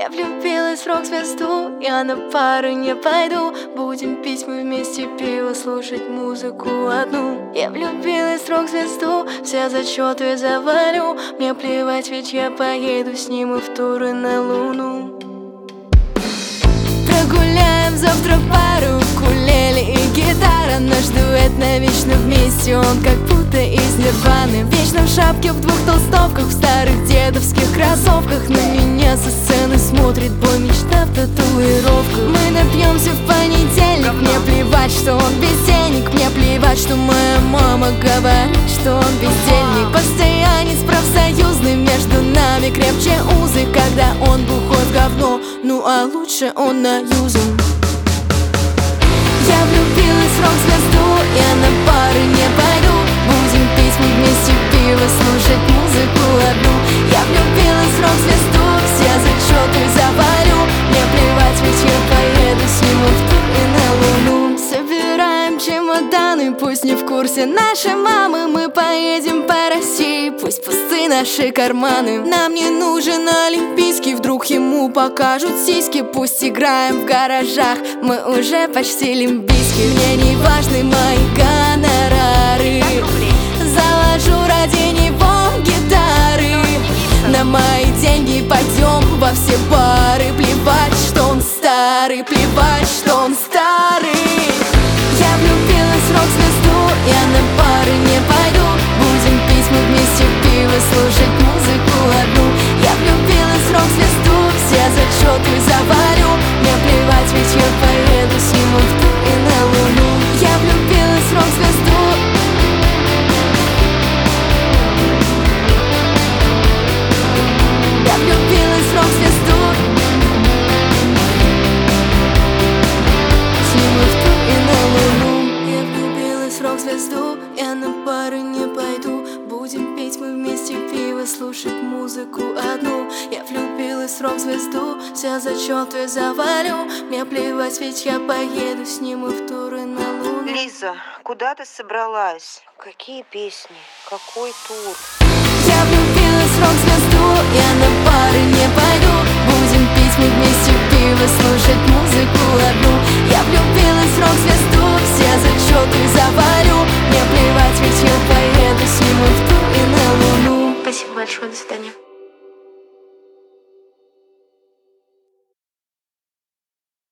Я влюбилась в рок-звезду, я на пары не пойду. Будем пить мы вместе пиво, слушать музыку одну. Я влюбилась в рок-звезду, все зачеты завалю. Мне плевать, ведь я поеду с ним и в туры на Луну. Прогуляем завтра пару, укулеле и гитара. Наш дуэт навечно вместе, он как будто из Нирваны. Вечно в шапке, в двух толстовках, в старых дедовских кроссовках. На меня со сцены смотрит бой, мечта в татуировках. Мы напьемся в понедельник, мне плевать, что он бездельник. Мне плевать, что моя мама говорит, что он бездельник. Постоянец профсоюзный, между нами крепче узы. Когда он бухой в говно, ну а лучше он на юзу. Я влюбилась в рок-звезду, я на пары не пойду. Будем пить мы вместе пиво, слушать музыку одну. Я влюбилась в рок-звезду, все зачеты завалю. Мне плевать, ведь я поеду с ним в тур и на Луну. Собираем чемоданы, пусть не в курсе наши мамы. Мы поедем по России, пусть пусты наши карманы. Нам не нужен олимпийский, вдруг ему покажут сиськи. Пусть играем в гаражах, мы уже почти лимбийские. Мне не важны мои гонорары, заложу ради него гитары. На мои деньги пойдем во все бары. Плевать, что он старый, плевать, что он старый. Я влюбилась в рок-звезду, я на пары не пойду. Будем пить мы вместе пиво, слушать музыку одну. Я влюбилась в рок-звезду, все зачеты завалю. Мне плевать, ведь я поеду с ним в тур и на Луну. Я влюбилась в рок-звезду. Я влюбилась в рок-звезду. С ним в тур и на Луну. Я влюбилась в рок-звезду, я на пары не пойду. Будем пить мы вместе пиво, слушать музыку одну. Я влюбилась в рок-звезду, все зачеты завалю. Мне плевать, ведь я поеду с ним и в туры на Луну. Лиза, куда ты собралась? Какие песни? Какой тур? Я влюбилась в рок-звезду, я на пары не пойду. Будем пить мы вместе пиво, слушать музыку одну.